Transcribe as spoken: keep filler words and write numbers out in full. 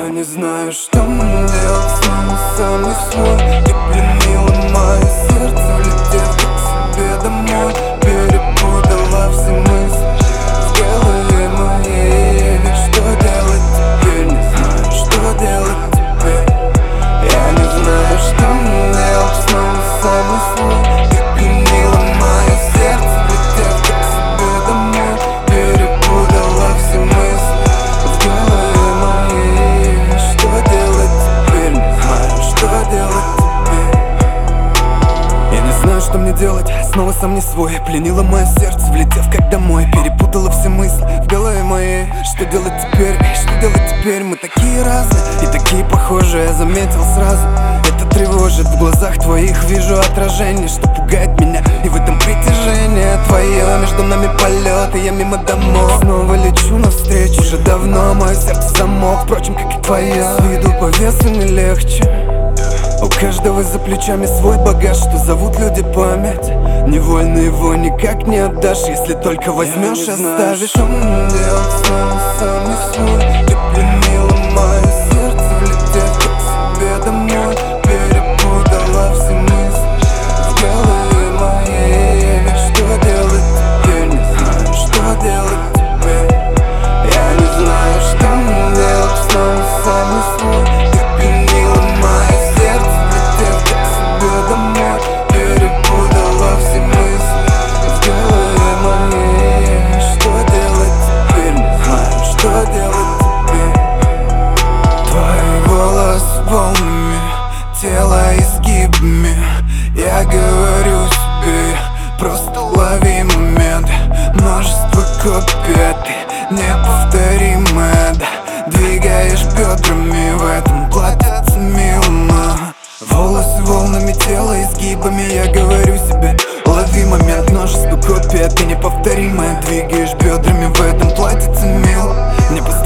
не знаю, что мне делать, снова сам не свой. Ты пленила мое сердце, влетев к себе домой. Перепутала все мысли в голове моей. Ведь что делать теперь, не знаю, что делать теперь. Я не знаю, что мне делать, снова сам не свой. Ты пленила мое сердце, влетев к себе домой. Перепутала все мысли в голове моей. Что делать теперь, не знаю, что делать теперь. Я не знаю, что мне делать, снова сам не свой. Пленила мое сердце, влетев как домой. Перепутала все мысли в голове моей. Что делать теперь, что делать теперь? Мы такие разные и такие похожие, я заметил сразу. Это тревожит, в глазах твоих вижу отражение, что пугает меня. И в этом притяжение твое, между нами полет, и я мимо домов. Снова лечу навстречу, уже давно мое сердце замок, впрочем, как и твое. С виду по весу не легче. У каждого за плечами свой багаж, что зовут люди память. Невольно его никак не отдашь, если только возьмешь и оставишь. Что мне делать, снова сам не свой. Ты пленила мое сердце, влетев к себе домой. Перепутала все мысли в голове моей. Ведь что делать теперь, не знаю, что делать теперь. Я не знаю, что мне делать, снова сам не свой. Ты пленила мое сердце, влетев к себе домой. Перепутала все мысли в голове моей. Что делать теперь, не знаю, что делать теперь. Твои волосы волнами, тело изгибами. Я говорю себе, просто лови момент. Множество копий, ты неповторимая, да. Двигаешь бедрами, в этом платьице мило. Волосы волнами, тело изгибами. Я говорю себе, лови момент. Множество копий, ты неповторимая. Двигаешь бедрами, в этом платьице мило. Не